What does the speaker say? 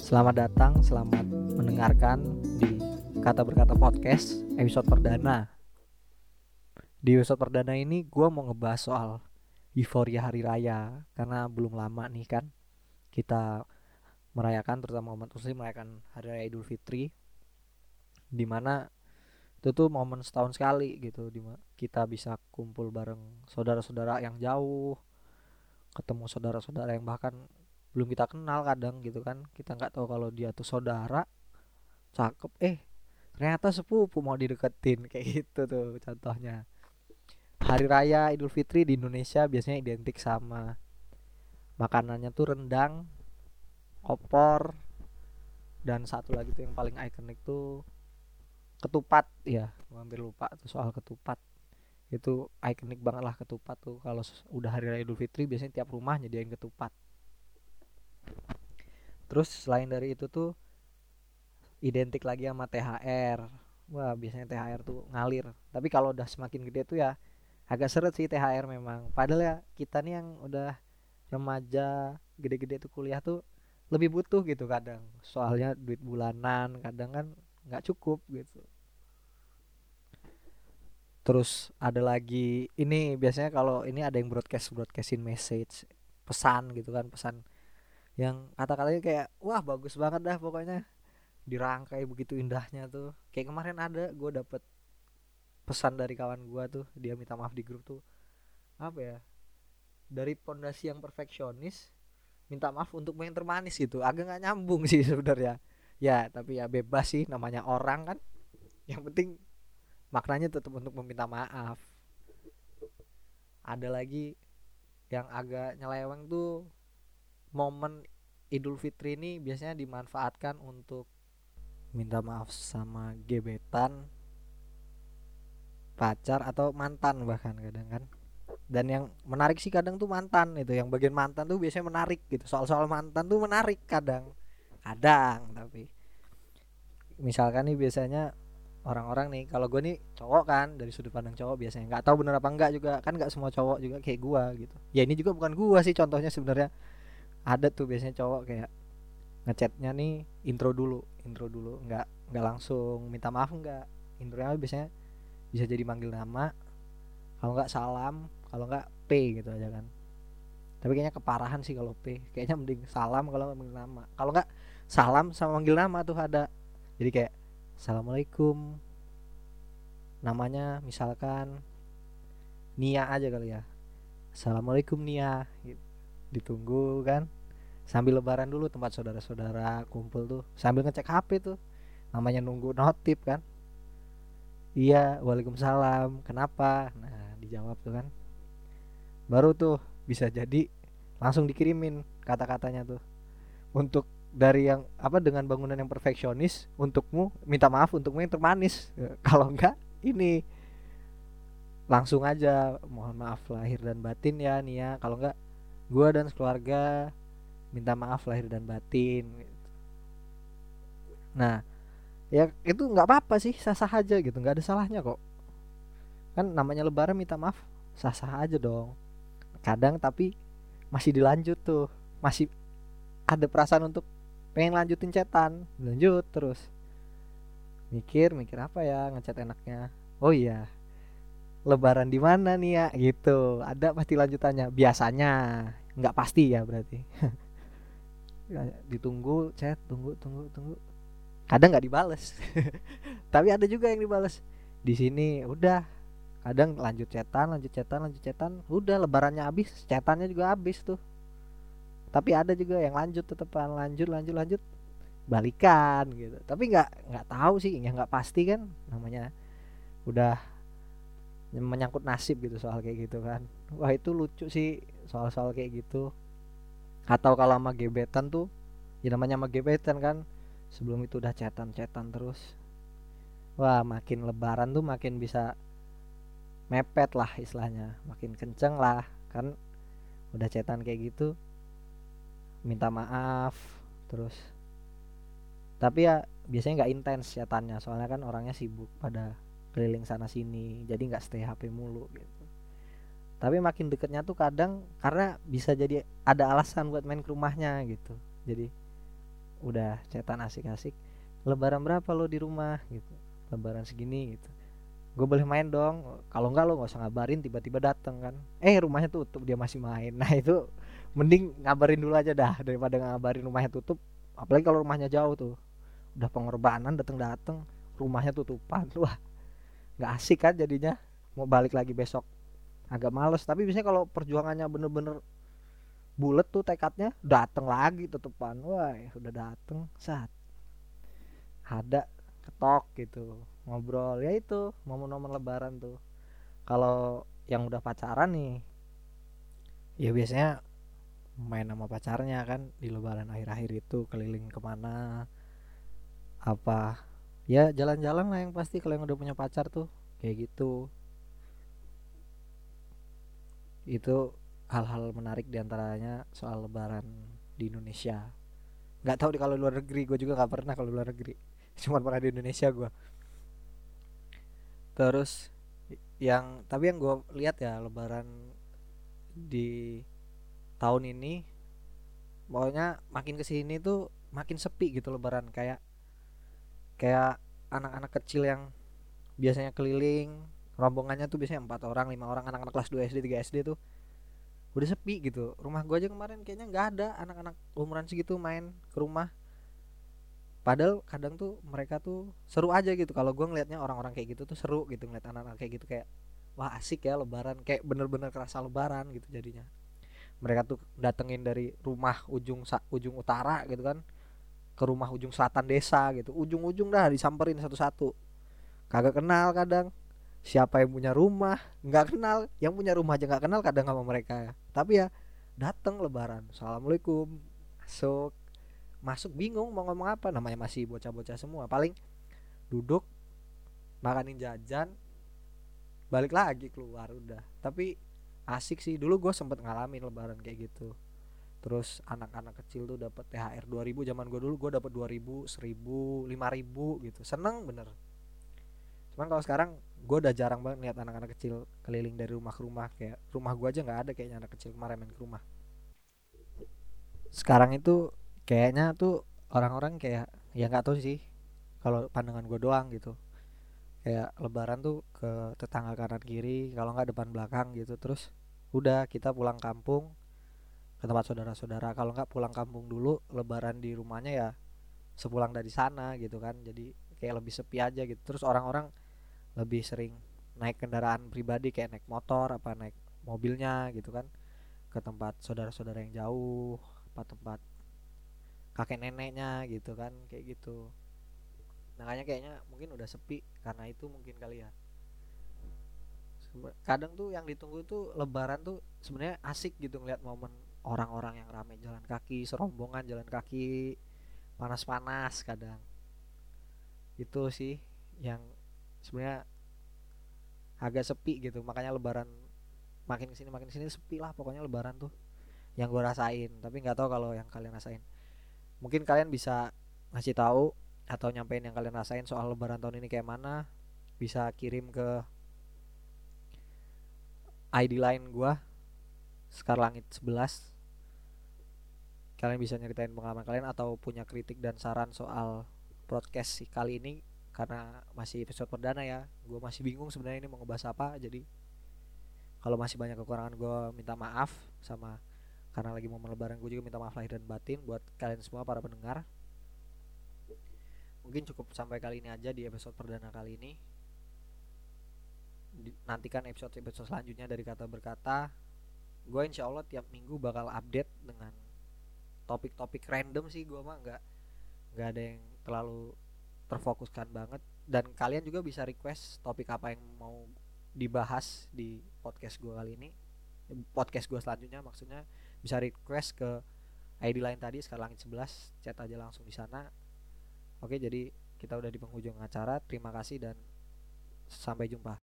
Selamat datang, selamat mendengarkan di Kata Berkata Podcast episode perdana. Di episode perdana ini gue mau ngebahas soal euforia hari raya. Karena belum lama nih kan kita merayakan, terutama umat muslim merayakan hari raya Idul Fitri, dimana itu tuh momen setahun sekali gitu, dimana kita bisa kumpul bareng saudara-saudara yang jauh, ketemu saudara-saudara yang bahkan belum kita kenal kadang gitu kan. Kita nggak tahu kalau dia tuh saudara, cakep, ternyata sepupu mau dideketin kayak gitu tuh contohnya. Hari raya Idul Fitri di Indonesia biasanya identik sama makanannya tuh rendang, opor, dan satu lagi tuh yang paling ikonik tuh ketupat. Ya, gua hampir lupa tuh soal ketupat. Itu ikonik banget lah ketupat tuh. Kalau udah hari raya Idul Fitri biasanya tiap rumah nyediain ketupat. Terus selain dari itu tuh identik lagi sama THR. Wah, biasanya THR tuh ngalir. Tapi kalau udah semakin gede tuh ya agak seret sih THR memang. Padahal ya kita nih yang udah remaja, gede-gede tuh kuliah tuh lebih butuh gitu kadang. Soalnya duit bulanan kadang kan nggak cukup gitu. Terus ada lagi ini biasanya kalau ini ada yang broadcastin message, pesan gitu kan, pesan yang kata-katanya kayak wah bagus banget dah pokoknya, dirangkai begitu indahnya tuh. Kayak kemarin ada gue dapet pesan dari kawan gue tuh, dia minta maaf di grup tuh, apa ya, dari pondasi yang perfeksionis minta maaf untuk yang termanis gitu. Agak nggak nyambung sih sebenarnya ya, tapi ya bebas sih, namanya orang kan. Yang penting maknanya tetap untuk meminta maaf. Ada lagi yang agak nyeleweng tuh, momen Idul Fitri ini biasanya dimanfaatkan untuk minta maaf sama gebetan, pacar, atau mantan bahkan kadang kan. Dan yang menarik sih kadang tuh mantan, itu yang bagian mantan tuh biasanya menarik gitu. Soal-soal mantan tuh menarik kadang kadang tapi misalkan nih biasanya orang-orang nih, kalau gue nih cowok kan, dari sudut pandang cowok biasanya, nggak tahu bener apa enggak juga kan, nggak semua cowok juga kayak gue gitu ya. Ini juga bukan gue sih contohnya sebenarnya. Ada tuh biasanya cowok kayak ngechatnya nih intro dulu, nggak langsung minta maaf, nggak. Intronya biasanya bisa jadi manggil nama, kalau nggak salam, kalau nggak P gitu aja kan. Tapi kayaknya keparahan sih kalau P, kayaknya mending salam kalau nggak manggil nama. Kalau nggak salam sama manggil nama tuh ada, jadi kayak assalamualaikum, namanya misalkan Nia aja kali ya, assalamualaikum Nia gitu. Ditunggu kan, sambil lebaran dulu tempat saudara-saudara kumpul tuh, sambil ngecek HP tuh, namanya nunggu notif kan. Iya, waalaikumsalam, kenapa, nah dijawab tuh kan, baru tuh bisa jadi langsung dikirimin kata-katanya tuh, untuk dari yang apa, dengan bangunan yang perfeksionis, untukmu minta maaf, untukmu yang termanis. Kalau enggak ini langsung aja mohon maaf lahir dan batin ya Nia, kalau enggak gua dan keluarga minta maaf lahir dan batin gitu. Nah ya itu nggak apa-apa sih, sah-sah aja gitu, nggak ada salahnya kok. Kan namanya lebaran minta maaf, sah-sah aja dong. Kadang tapi masih dilanjut tuh, masih ada perasaan untuk pengen lanjutin chatan, lanjut terus, mikir mikir apa ya ngechat enaknya. Oh iya, lebaran di mana nih ya gitu, ada pasti lanjutannya biasanya. Nggak pasti ya berarti. Ditunggu chat, tunggu tunggu tunggu, kadang nggak dibales. Tapi ada juga yang dibales. Di sini udah kadang lanjut chatan, lanjut chatan, lanjut chatan, udah lebarannya habis, chatannya juga habis tuh. Tapi ada juga yang lanjut, tetepan lanjut lanjut lanjut, balikan gitu. Tapi nggak tahu sih ya, nggak pasti kan, namanya udah menyangkut nasib gitu soal kayak gitu kan. Wah itu lucu sih soal-soal kayak gitu. Atau kalau sama gebetan tuh, ya namanya sama gebetan kan, sebelum itu udah chatan-chatan terus. Wah makin lebaran tuh makin bisa mepet lah istilahnya, makin kenceng lah kan, udah chatan kayak gitu, minta maaf terus. Tapi ya biasanya nggak intens chatannya, soalnya kan orangnya sibuk pada keliling sana sini, jadi nggak stay HP mulu gitu. Tapi makin deketnya tuh kadang karena bisa jadi ada alasan buat main ke rumahnya gitu. Jadi udah chatan asik-asik, lebaran berapa lo di rumah gitu, lebaran segini gitu, gue boleh main dong, kalau enggak lo nggak usah ngabarin tiba-tiba dateng kan, rumahnya tutup dia masih main. Nah itu mending ngabarin dulu aja dah daripada ngabarin rumahnya tutup, apalagi kalau rumahnya jauh tuh, udah pengorbanan dateng-dateng rumahnya tutupan, wah nggak asik kan jadinya, mau balik lagi besok agak males. Tapi biasanya kalau perjuangannya bener-bener bulet tuh tekadnya, dateng lagi tutupan, wah udah dateng saat ada ketok gitu, ngobrol ya itu momen-momen lebaran tuh. Kalau yang udah pacaran nih ya biasanya main sama pacarnya kan di lebaran akhir-akhir itu, keliling kemana apa ya, jalan-jalan lah yang pasti kalau yang udah punya pacar tuh kayak gitu. Itu hal-hal menarik diantaranya soal lebaran di Indonesia. Nggak tahu di kalau luar negeri, gue juga nggak pernah kalau luar negeri, cuma pernah di Indonesia gue. Terus yang tapi yang gue lihat ya lebaran di tahun ini, pokoknya makin kesini tuh makin sepi gitu lebaran, kayak kayak anak-anak kecil yang biasanya keliling, rombongannya tuh biasanya 4 orang 5 orang, anak-anak kelas 2 SD 3 SD tuh udah sepi gitu. Rumah gua aja kemarin kayaknya nggak ada anak-anak umuran segitu main ke rumah, padahal kadang tuh mereka tuh seru aja gitu. Kalau gua ngelihatnya orang-orang kayak gitu tuh seru gitu, ngeliat anak-anak kayak gitu, kayak wah asik ya lebaran, kayak bener-bener kerasa lebaran gitu jadinya. Mereka tuh datengin dari rumah ujung utara gitu kan ke rumah ujung selatan desa gitu, ujung-ujung dah disamperin satu-satu, kagak kenal kadang siapa yang punya rumah, nggak kenal yang punya rumah aja nggak kenal kadang sama mereka, tapi ya dateng lebaran, assalamualaikum, masuk, masuk bingung mau ngomong apa, namanya masih bocah-bocah semua, paling duduk makanin jajan balik lagi keluar udah. Tapi asik sih, dulu gue sempet ngalamin lebaran kayak gitu. Terus anak-anak kecil tuh dapat THR 2000, zaman gue dulu gue dapat 2000, 1000, 5000 gitu, seneng bener. Cuman kalau sekarang gue udah jarang banget lihat anak-anak kecil keliling dari rumah ke rumah, kayak rumah gue aja nggak ada kayaknya anak kecil kemarin main ke rumah. Sekarang itu kayaknya tuh orang-orang kayak ya nggak tahu sih, kalau pandangan gue doang gitu, kayak lebaran tuh ke tetangga kanan kiri kalau nggak depan belakang gitu, terus udah kita pulang kampung ke tempat saudara-saudara, kalau nggak pulang kampung dulu lebaran di rumahnya ya sepulang dari sana gitu kan, jadi kayak lebih sepi aja gitu. Terus orang-orang lebih sering naik kendaraan pribadi kayak naik motor apa naik mobilnya gitu kan ke tempat saudara-saudara yang jauh, apa tempat kakek neneknya gitu kan kayak gitu. Makanya kayaknya mungkin udah sepi karena itu mungkin kali ya. Kadang tuh yang ditunggu tuh lebaran tuh sebenarnya asik gitu, ngeliat momen orang-orang yang rame jalan kaki, serombongan jalan kaki panas-panas kadang. Itu sih yang sebenarnya agak sepi gitu, makanya lebaran makin kesini sepi lah pokoknya lebaran tuh, yang gue rasain. Tapi nggak tahu kalau yang kalian rasain, mungkin kalian bisa ngasih tahu atau nyampein yang kalian rasain soal lebaran tahun ini kayak mana, bisa kirim ke ID line gue Skarlangit 11. Kalian bisa nyeritain pengalaman kalian atau punya kritik dan saran soal podcast kali ini, karena masih episode perdana ya, gue masih bingung sebenarnya ini mau ngebahas apa. Jadi kalau masih banyak kekurangan gue minta maaf, sama karena lagi mau lebaran gue juga minta maaf lahir dan batin buat kalian semua para pendengar. Mungkin cukup sampai kali ini aja di episode perdana kali ini. Nantikan episode-episode selanjutnya dari Kata Berkata. Gue insya Allah tiap minggu bakal update dengan topik-topik random sih, gue mah nggak ada yang terlalu terfokuskan banget. Dan kalian juga bisa request topik apa yang mau dibahas di podcast gue kali ini, podcast gue selanjutnya maksudnya. Bisa request ke ID lain tadi Skarlangit 11, chat aja langsung di sana. Oke, jadi kita udah di penghujung acara. Terima kasih dan sampai jumpa.